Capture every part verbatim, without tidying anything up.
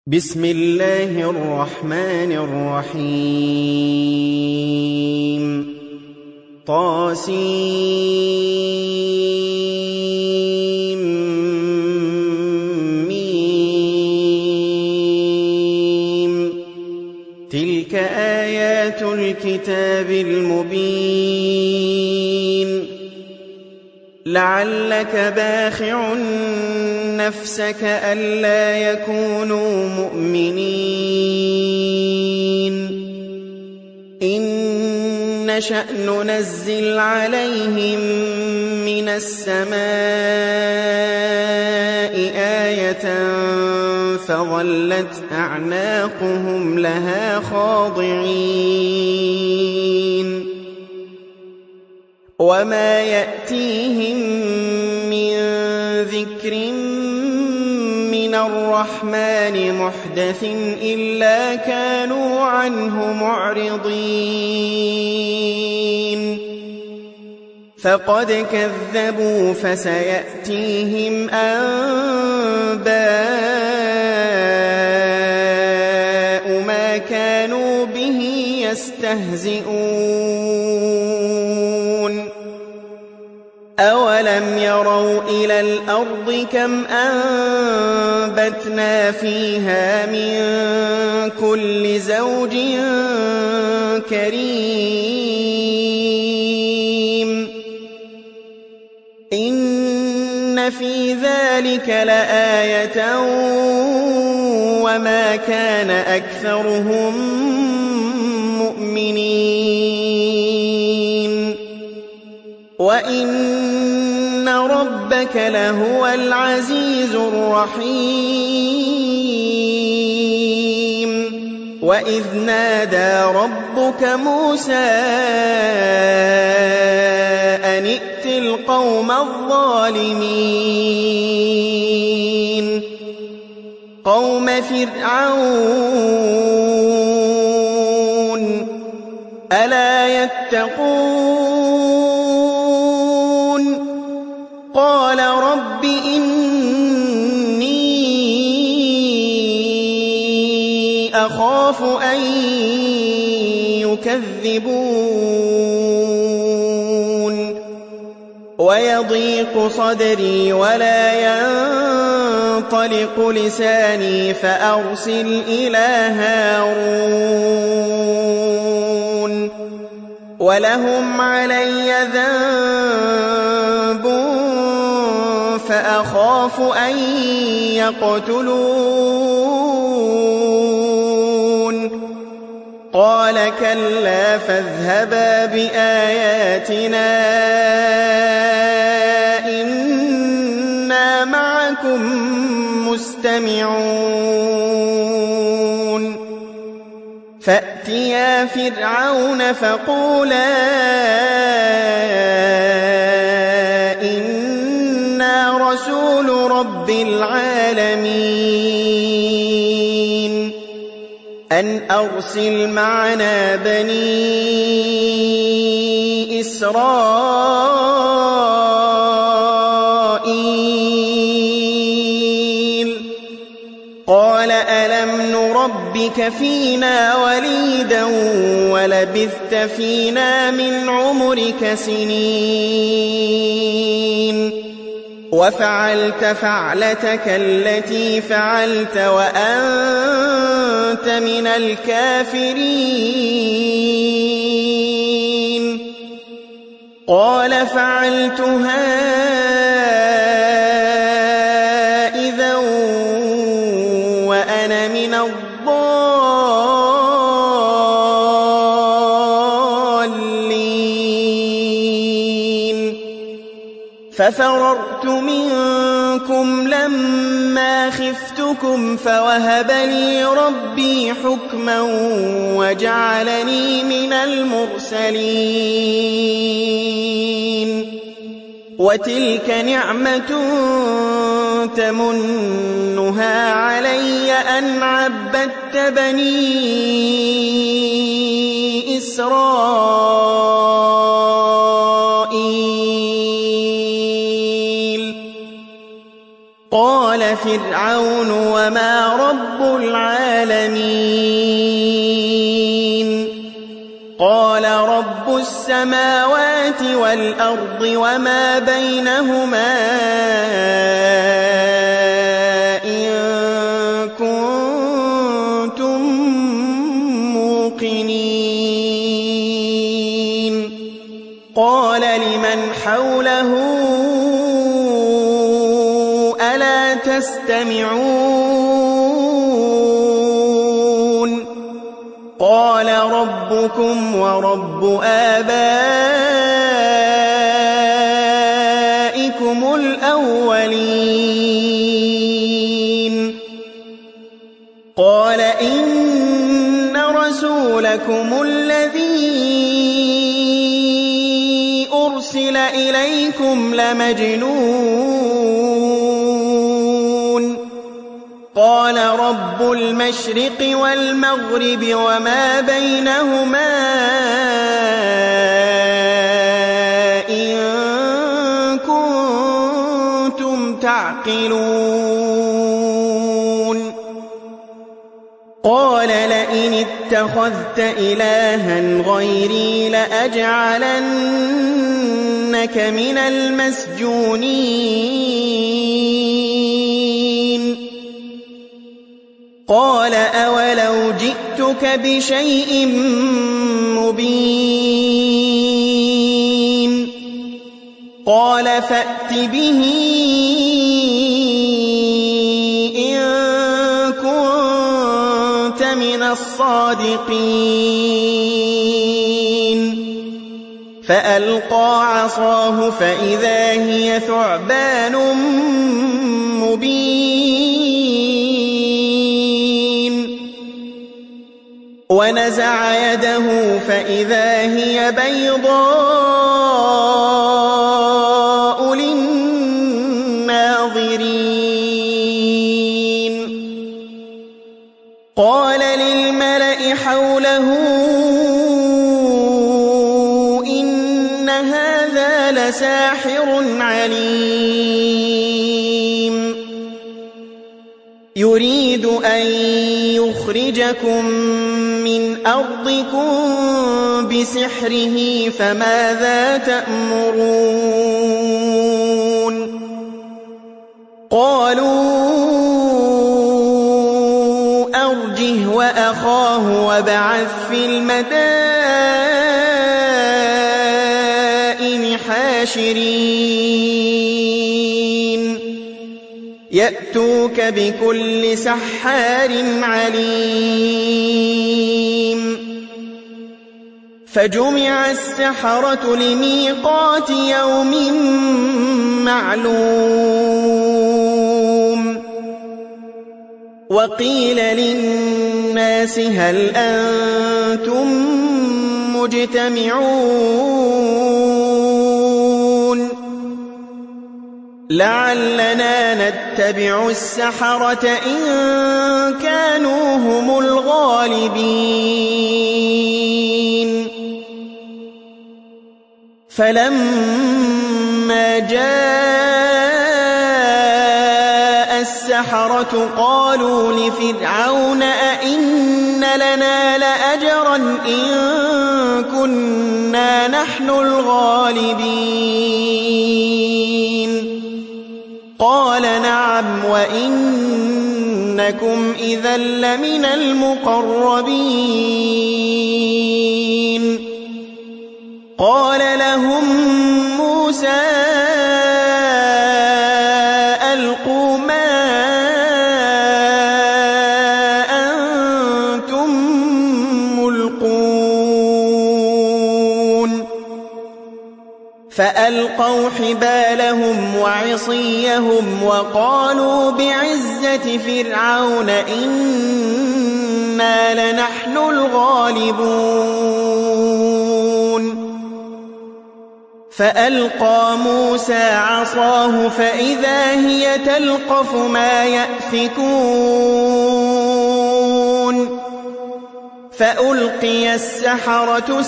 بسم الله الرحمن الرحيم طاسيم ميم تلك آيات الكتاب المبين لعلك باخع نفسك ألا يكونوا مؤمنين إن نشأ ننزل عليهم من السماء آية فظلت أعناقهم لها خاضعين وما يأتيهم من ذكر من الرحمن محدث إلا كانوا عنه معرضين فقد كذبوا فسيأتيهم أنباء ما كانوا به يستهزئون أولم يروا إلى الأرض كم أنبتنا فيها من كل زوج كريم إن في ذلك لآية وما كان أكثرهم مؤمنين وإن ربك لهو العزيز الرحيم وإذ نادى ربك موسى أن ائت القوم الظالمين قوم فرعون ألا يتقون قال رب إني أخاف أن يكذبون ويضيق صدري ولا ينطلق لساني فأرسل إلى هارون ولهم علي ذنب فأخاف أن يقتلون قال كلا فاذهبا بآياتنا إنا معكم مستمعون فأتيا فرعون فقولا إنا رسول رب العالمين أن أرسل معنا بني إسرائيل قال ألم نربك فينا وليدا ولبثت فينا من عمرك سنين وفعلت فعلتك التي فعلت وأنت من الكافرين قال فعلتها إذا وأنا من الضالين ففررت منكم لما خفتكم فوهب لي ربي حكما وجعلني من المرسلين وتلك نعمة تمنها علي أن عبدت بني إسرائيل قال فرعون وما رب العالمين قال رب السماوات والأرض وما بينهما إن كنتم موقنين قال لمن حوله ألا تستمعون قال ربكم ورب آبائكم الأولين قال إن رسولكم الذي أرسل إليكم لمجنون قال رب المشرق والمغرب وما بينهما إن كنتم تعقلون قال لئن اتخذت إلها غيري لأجعلنك من المسجونين قال أولو جئتك بشيء مبين قال فأت به إن كنت من الصادقين فألقى عصاه فإذا هي ثعبان مبين ونزع يده فإذا هي بيضاء للناظرين قال للملأ حوله إن هذا لساحر عليم يريد أن يخرجكم من أرضكم بسحره فماذا تأمرون قالوا أرجه وأخاه وابعث في المدائن حاشرين يأتوك بكل سحار عليم فجمع السحرة لميقات يوم معلوم وقيل للناس هل أنتم مجتمعون لعلنا نتبع السحرة إن كانوا هم الغالبين فلما جاء السحرة قالوا لفرعون أئن لنا لأجرا إن كنا نحن الغالبين قال نعم وإنكم إذا لمن المقربين قال لهم موسى ألقوا ما أنتم ملقون فألقوا حبالهم وعصيهم وقالوا بعزة فرعون إنا لنحن الغالبون فألقى موسى عصاه فإذا هي تلقف ما يأفكون فألقي السحرة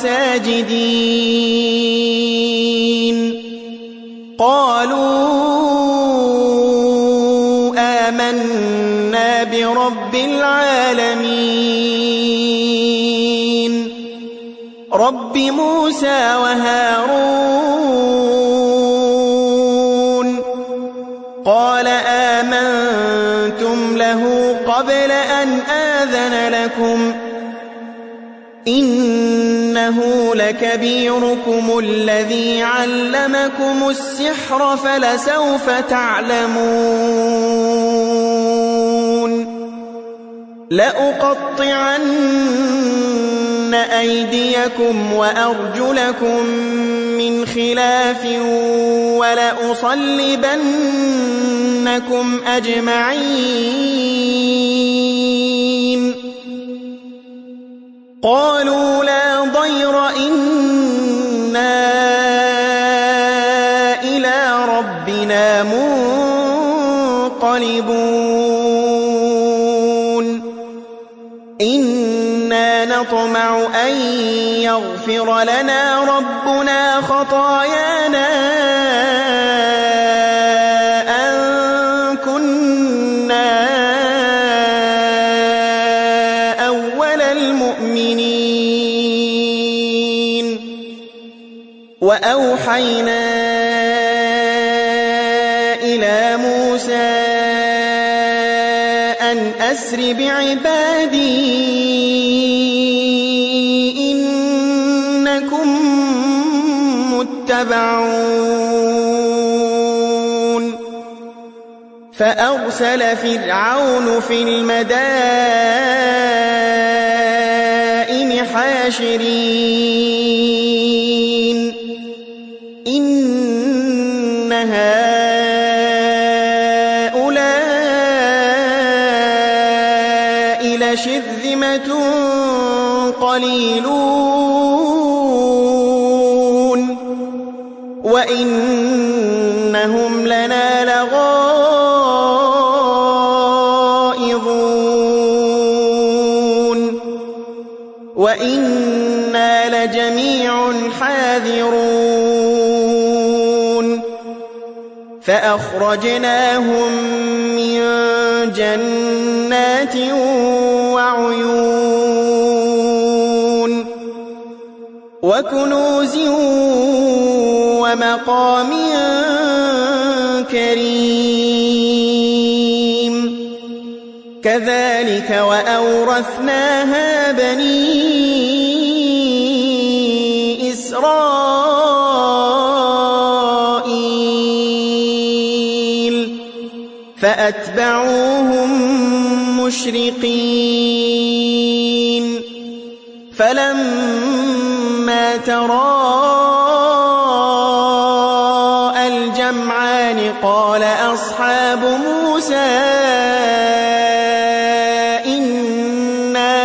ساجدين قالوا آمنا برب العالمين رب موسى وهارون قال آمنتم له قبل أن آذن لكم إنه لكبيركم الذي علمكم السحر فلسوف تعلمون لأقطعن أيديكم وأرجلكم من خلاف ولأصلبنكم أجمعين قالوا لا ضير إنا إلى ربنا منقلبون إنا نطمع أن يغفر لنا ربنا خطايانا أن كنا أول المؤمنين وأوحينا إلى موسى أن أسر بعبادي إنكم متبعون فأرسل فرعون في المدائن حاشرين إن هؤلاء لشرذمة قليلون وإنهم لنا لغائظون وإنا لجميع حاذرون فأخرجناهم من جنات وعيون وكنوز ومقام كريم كذلك وأورثناها بني إسرائيل فأتبعوهم مشرقين فلما تراءى الجمعان قال أصحاب موسى إنا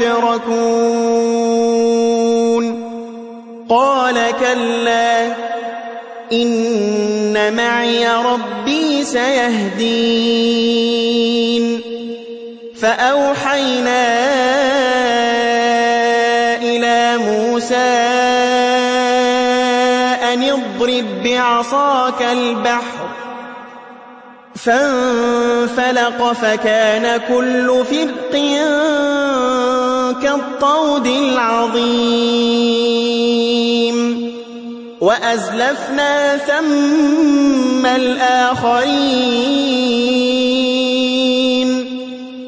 لمدركون قال كلا إن معي ربي سيهدين فأوحينا إلى موسى أن اضرب بعصاك البحر فانفلق فكان كل فرق كالطود العظيم وأزلفنا ثم الآخرين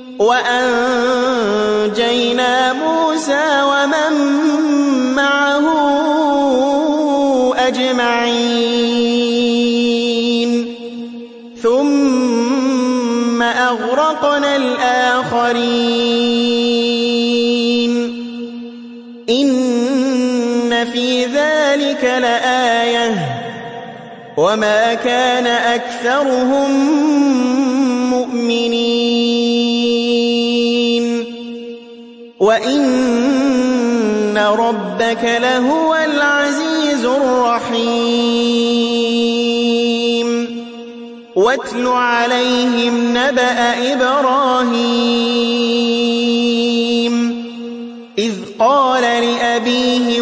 وأنجينا موسى ومن معه أجمعين ثم أغرقنا الآخرين إن في ذلك لآية وما كان أكثرهم مؤمنين وإن ربك لهو العزيز الرحيم واتل عليهم نبأ إبراهيم إذ قال لأبيه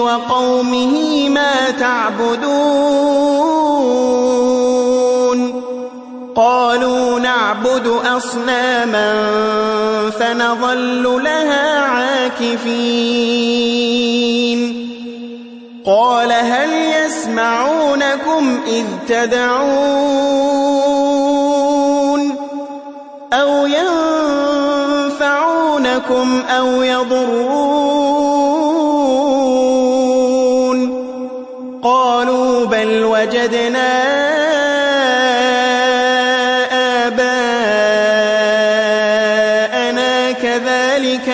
وقومه ما تعبدون قالوا نعبد أصناما فنظل لها عاكفين قال هل يسمعونكم إذ تدعون أو ينفعونكم أو يضرون قالوا بل وجدنا آباءنا كذلك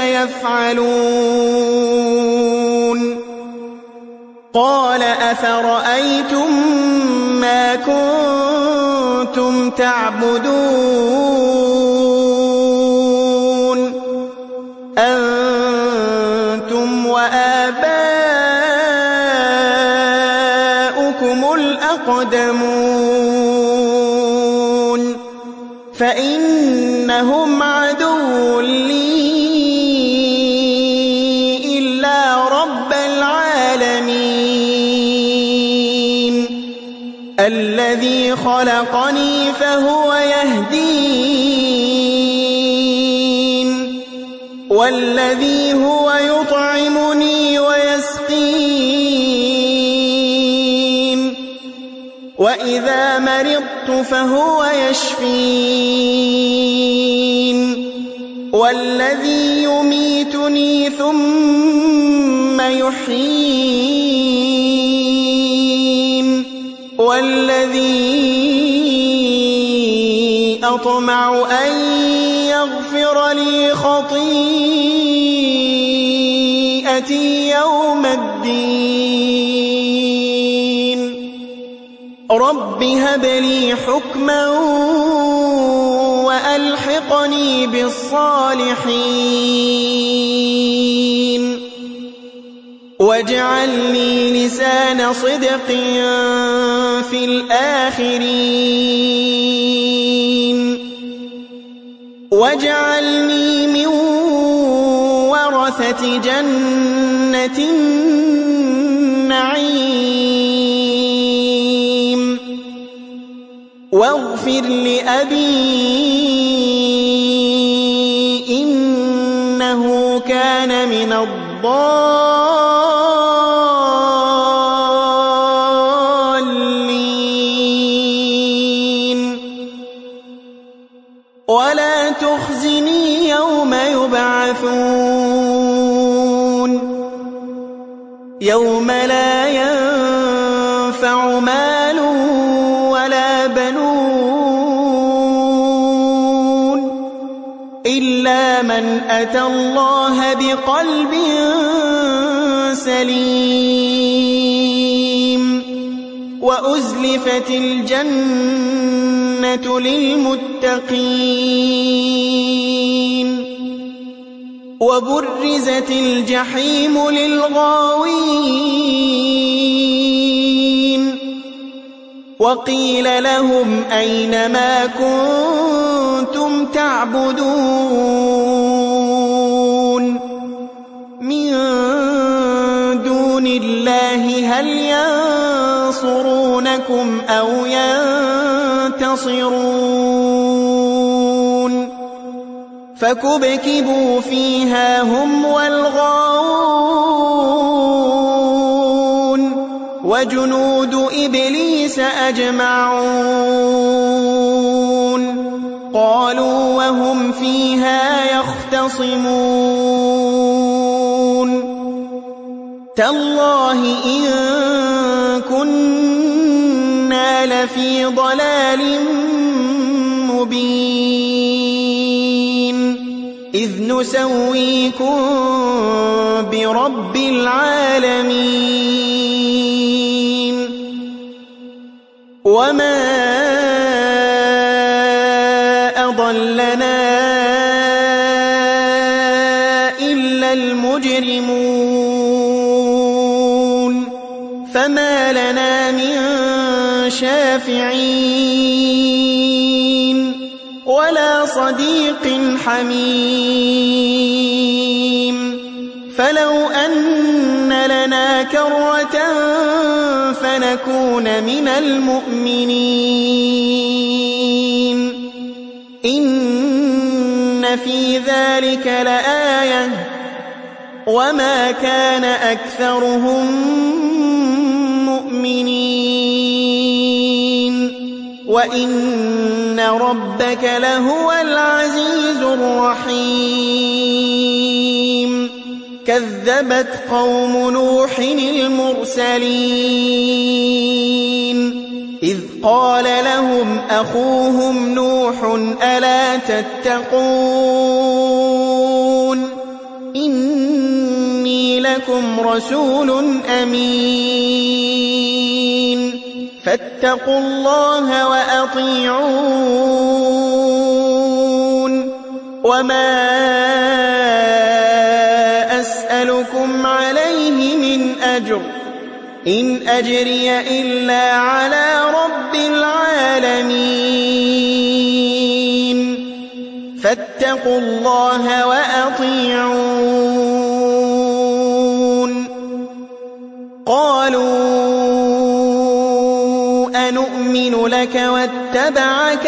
يفعلون قال أفرأيتم ما كنتم تعبدون أنتم وآباؤكم الأقدمون فإنهم عدو لي إلا رب العالمين الذي خلقني فهو يهدين والذي هو يطعمني ويسقين وإذا مرضت فهو يشفين والذي يميتني ثم يحيين والذي أطمع أن يغفر لي خطيئتي يوم الدين رب هب لي حكما وألحقني بالصالحين واجعل لي لسان صدق في الآخرين واجعلني من ورثة جنة النعيم واغفر لأبي إنه كان من الضالين ولا تخزني يوم يبعثون يوم لا ينفع مال ولا بنون إلا من أتى الله بقلب سليم وأزلفت الجنة للمتقين وبرزت الجحيم للغاوين وقيل لهم أين ما كنتم تعبدون من دون الله هل ينصرونكم أو ينتصرون فكبكبوا فيها هم والغاوون وجنود إبليس أجمعون قالوا وهم فيها يختصمون تالله إن كنا لفي ضلال مبين إذ نسويكم برب العالمين وما أضلنا إلا المجرمون فما لنا من شافعين ولا صديق حميم فلو أن لنا كرة فنكون من المؤمنين إن في ذلك لآية وما كان أكثرهم مؤمنين وإن ربك لهو العزيز الرحيم كذبت قوم نوح المرسلين إذ قال لهم أخوهم نوح ألا تتقون إني لكم رسول أمين فاتقوا الله وأطيعون وما أسألكم عليه من أجر إن أجري إلا على رب العالمين فاتقوا الله وأطيعون قالوا أنؤمن لك واتبعك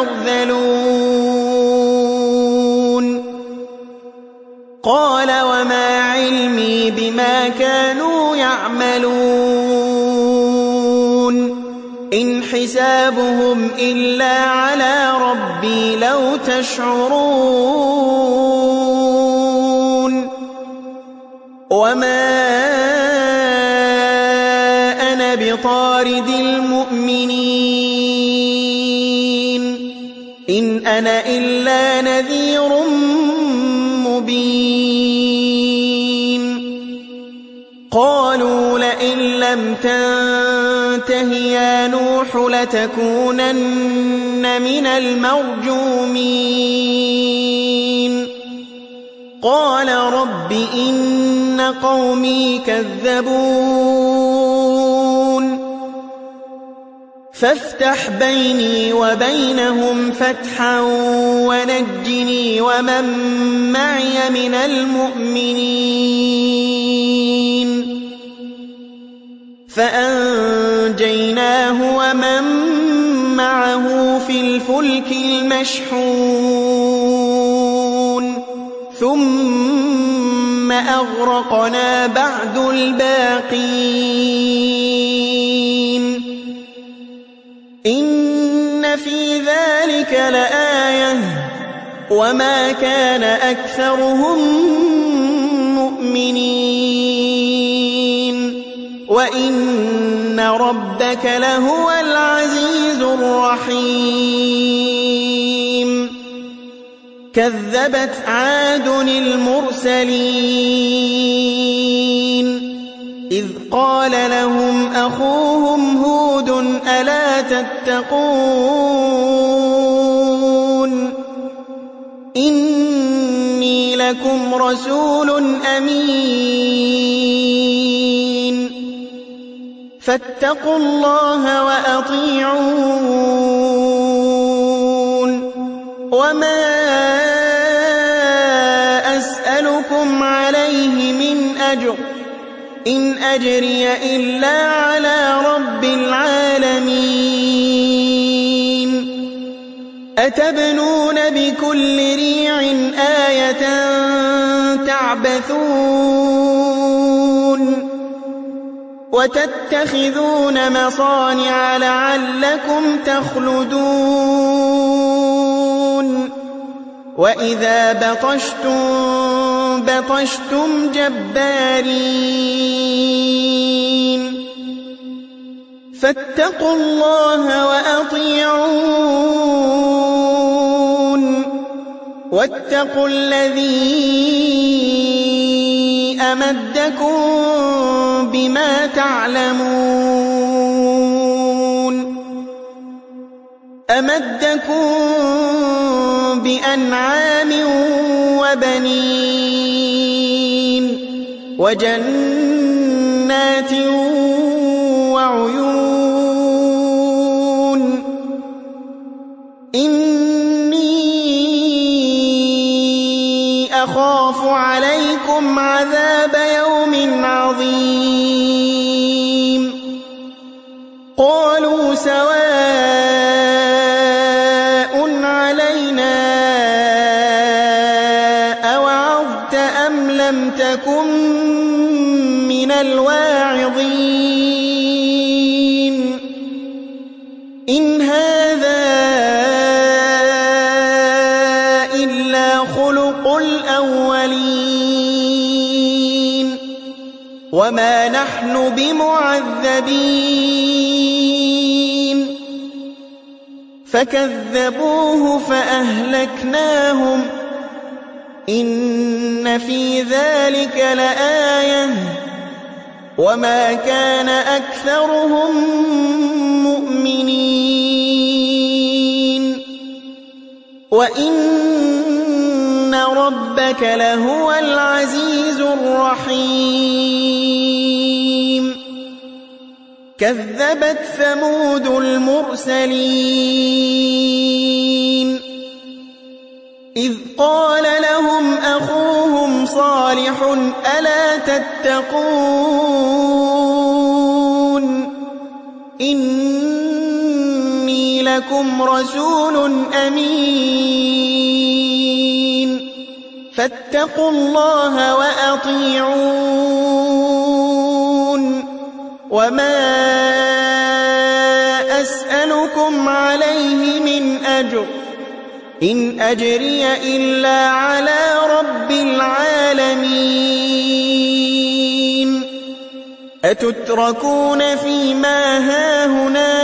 الأرذلون قال وما علمي بما كانوا يعملون إن حسابهم إلا على ربي لو تشعرون وما أنا بطارد المؤمنين إن أنا إلا نذير مبين قالوا لئن لم تنته يا نوح لتكونن من المرجومين قال رب إن قومي كذبون فافتح بيني وبينهم فتحا ونجني ومن معي من المؤمنين فأنجيناه ومن معه في الفلك المشحون ثم أغرقنا بعد الباقين إن في ذلك لآية وما كان أكثرهم مؤمنين وإن ربك لهو العزيز الرحيم كذبت عاد المرسلين إذ قال لهم أخوهم هود ألا تتقون إني لكم رسول أمين فاتقوا الله وأطيعون وما أسألكم عليه من أجر إن أجري إلا على رب العالمين أتبنون بكل ريع آية تعبثون وتتخذون مصانع لعلكم تخلدون وإذا بطشتم بطشتم جبارين فاتقوا الله وأطيعون واتقوا الذي أمدكم بما تعلمون أمدكم بأنعام وبنين وجنات وعيون إني أخاف عليكم عذاب يوم عظيم قالوا سواء علينا علينا أوعظت أم لم تكن من الواعظين إن هذا إلا خلق الأولين وما نحن بمعذبين فكذبوه فأهلكناهم إن في ذلك لآية وما كان أكثرهم مؤمنين وإن ربك لهو العزيز الرحيم كذبت ثمود المرسلين إذ قال لهم أخوهم صالح ألا تتقون إني لكم رسول أمين فاتقوا الله وأطيعون وما أسألكم عليه من أجر إن أجري إلا على رب العالمين أتتركون فيما هاهنا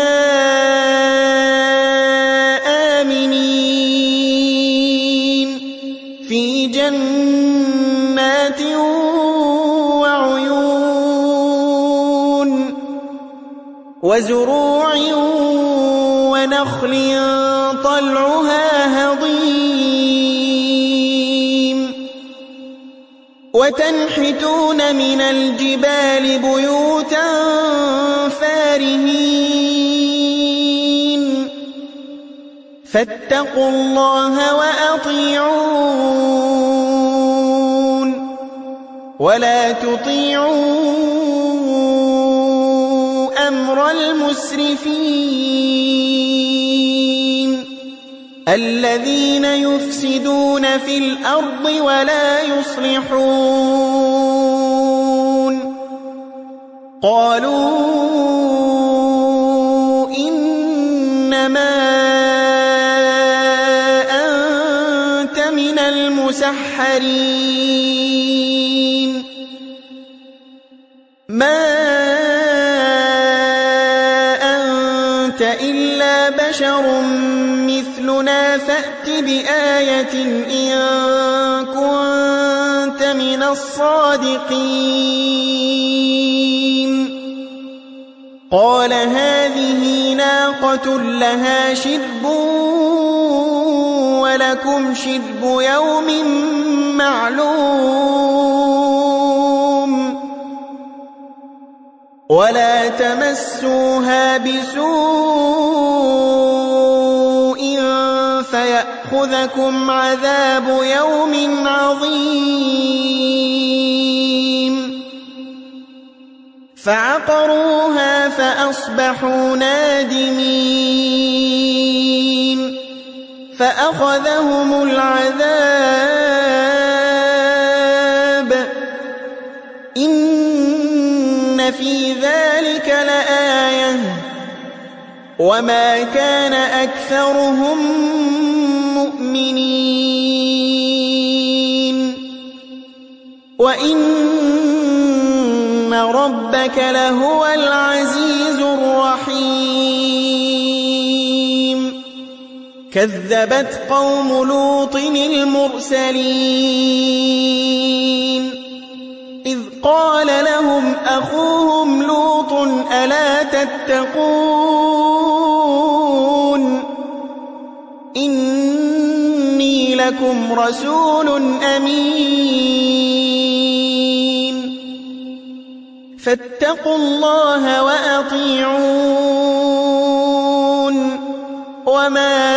آمنين في جنات وعيون وزروع ونخل طلعها هضيم وتنحتون من الجبال بيوتا فارهين فاتقوا الله وأطيعون ولا تطيعوا أمر المسرفين الذين يفسدون في الأرض ولا يصلحون قالوا إنما أنت من المسحرين ما أنت إلا بشر مثلنا فأت بآية إن كنت من الصادقين قال هذه ناقة لها شرب ولكم شرب يوم معلوم ولا تمسوها بسوء فيأخذكم عذاب يوم عظيم فعقروها فأصبحوا نادمين فأخذهم العذاب إن في ذلك لآية وما كان أكثرهم مؤمنين وإن ربك لهو العزيز الرحيم كذبت قوم لوط المرسلين إذ قال لهم أخوهم لوط ألا تتقون إني لكم رسول أمين فاتقوا الله وأطيعون وما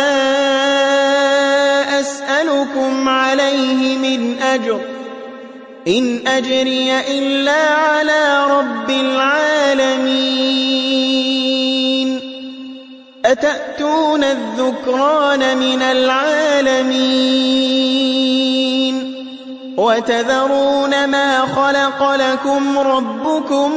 أسألكم عليه من أجر إن أجري إلا على رب العالمين أتأتون الذكران من العالمين وتذرون ما خلق لكم ربكم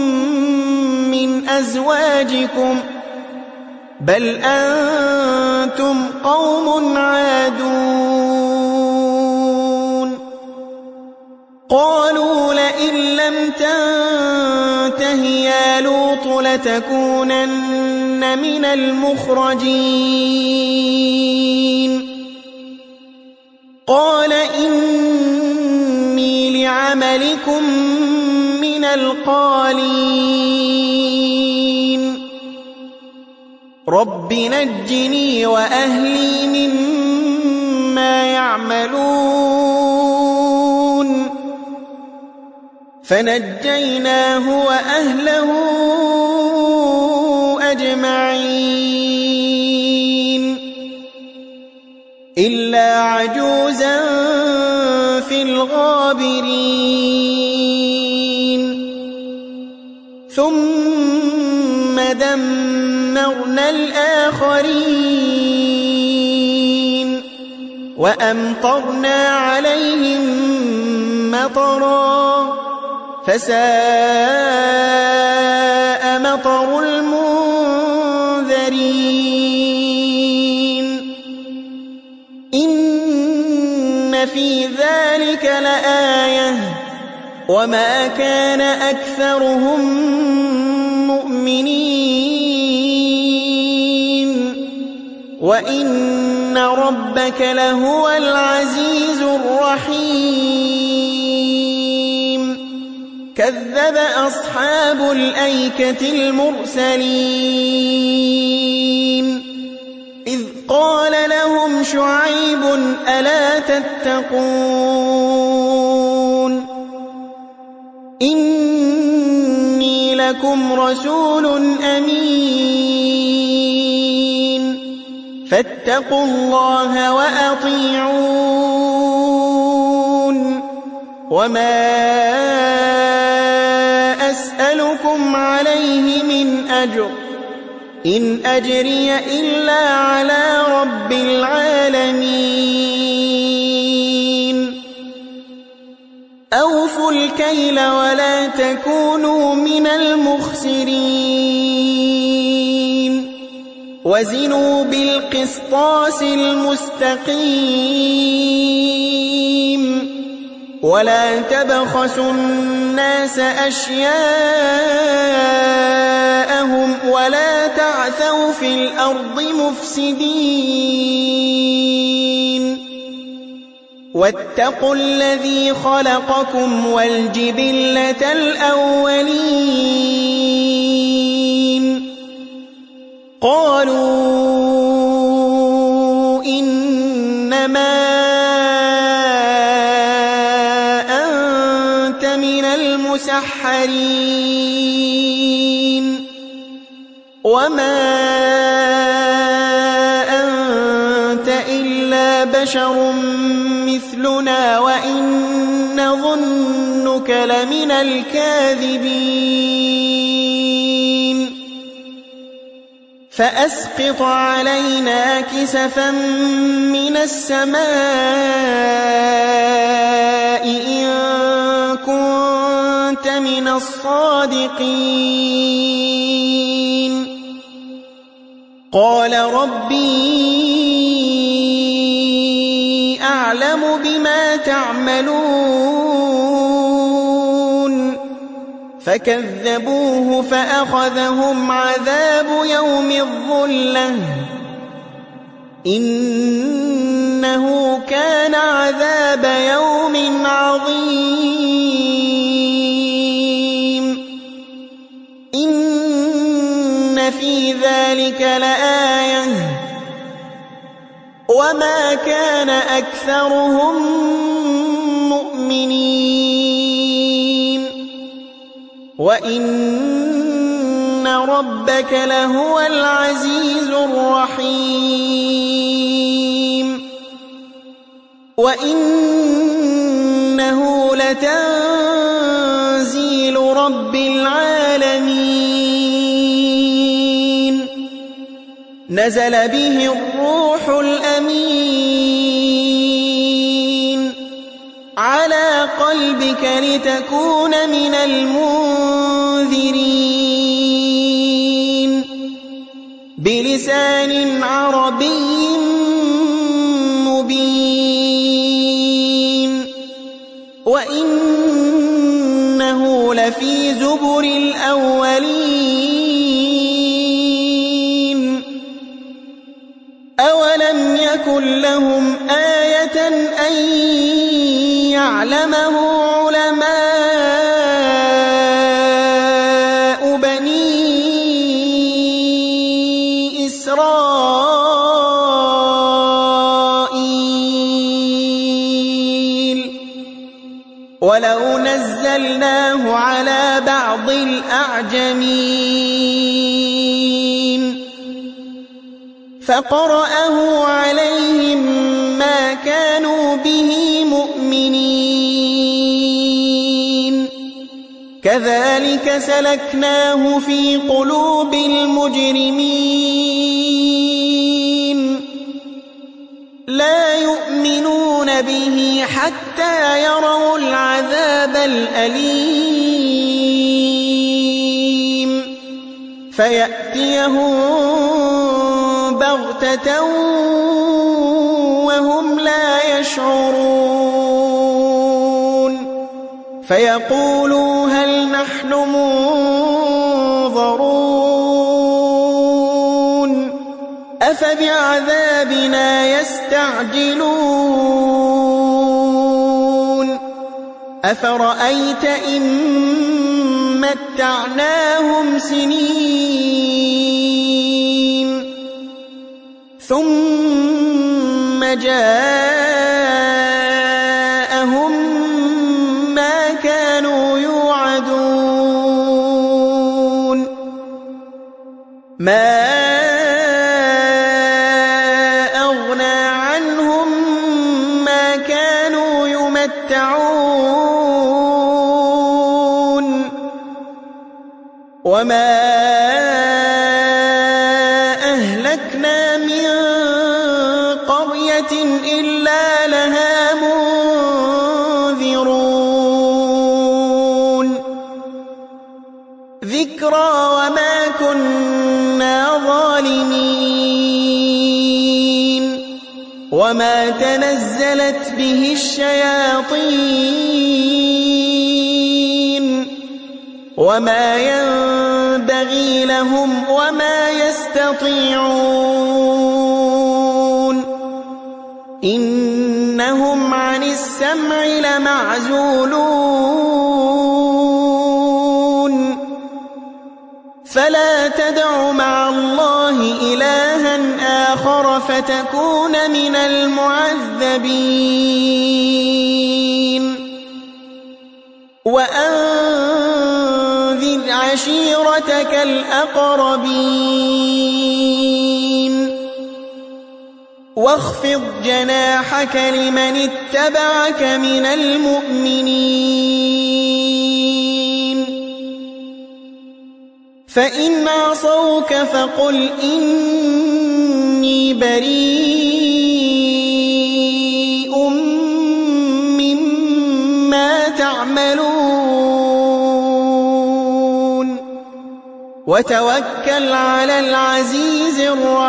من أزواجكم بل أنتم قوم عادون قالوا لئن لم تنته يا لوط لتكونن من المخرجين قال إني لعملكم من القالين رب نجني وأهلي مما يعملون فنجيناه وأهله أجمعين إلا عجوزا في الغابرين ثم دمرنا الآخرين وأمطرنا عليهم مطرا فساء مطر المنذرين إن في ذلك لآية وما كان أكثرهم مؤمنين وإن ربك لهو العزيز الرحيم كذب أصحاب الأيكة المرسلين إذ قال لهم شعيب ألا تتقون إني لكم رسول أمين فاتقوا الله وأطيعون وما أسألكم عليه من أجر إن أجري إلا على رب العالمين أوفوا الكيل ولا تكونوا من المخسرين وزنوا بالقسطاس المستقيم ولا تبخسوا الناس أشياءهم ولا تعثوا في الأرض مفسدين واتقوا الذي خلقكم والجبلة الأولين قالوا إنما أنت من المسحرين وما أنت إلا بشر مثلنا وإن نظنك لمن الكاذبين فأسقط علينا كسفا من السماء إن كنت من الصادقين قال ربي أعلم بما تعملون فكذبوه فأخذهم عذاب يوم الظلة إنه كان عذاب يوم عظيم إن في ذلك لآية وما كان أكثرهم مؤمنين وإن ربك لهو العزيز الرحيم وإنه لتنزيل رب العالمين نزل به الروح الأمين على قلبك لتكون من المنذرين بلسان عربي مبين وإنه لفي زبر الأولين أولم يكن لهم آية أن يعلمه علماء بني إسرائيل ولو نزلناه على بعض الأعجمين فقرأه عليهم ما كانوا به مؤمنين كذلك سلكناه في قلوب المجرمين لا يؤمنون به حتى يروا العذاب الأليم فيأتيهم بغتة وهم لا يشعرون فيقولوا هل نحن منظرون أفبعذابنا يستعجلون أفرأيت إن متعناهم سنين ثم جاءهم ما كانوا يوعدون ما أغنى عنهم ما كانوا يمتعون وما أهلكنا من قرية إلا لها منذرون ذكرى وما كنا ظالمين وما تنزلت به الشياطين وما ينبغي لهم وما يستطيعون إنهم عن السمع لمعزولون فلا تدع مع الله إلها آخر فتكون من المعذبين وأنذر عشيرتك الأقربين واخفض جناحك لمن اتبعك من المؤمنين فإن عصوك فقل إني بريء مما تعملون وتوكل على العزيز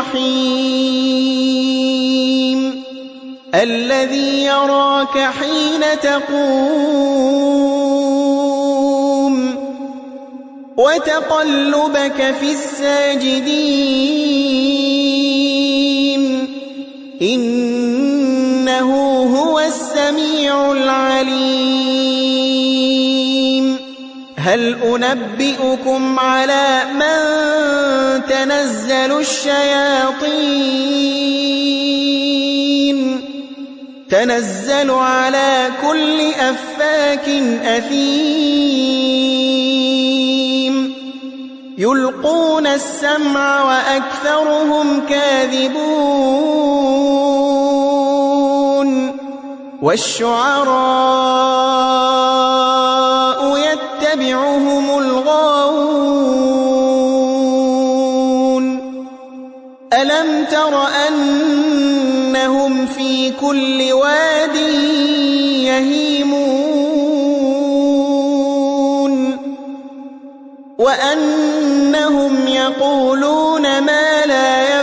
الرحيم الذي يراك حين تقوم وتقلبك في الساجدين إنه هو السميع العليم هل أنبئكم على من تنزل الشياطين تنزل على كل أفاك أثيم يلقون السمع وأكثرهم كاذبون والشعراء يتبعهم الغاوون ألم تر أنهم في كل واد يهيمون وأنهم يقولون ما لا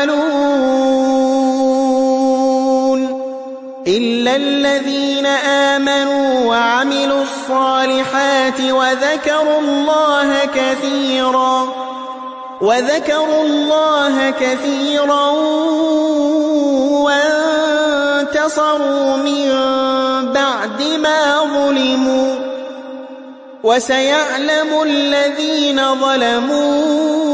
يفعلون إلا الذين آمنوا وعملوا الصالحات وذكروا الله كثيرا وذكروا الله كثيرا وانتصروا من بعد ما ظلموا وسيعلم الذين ظلموا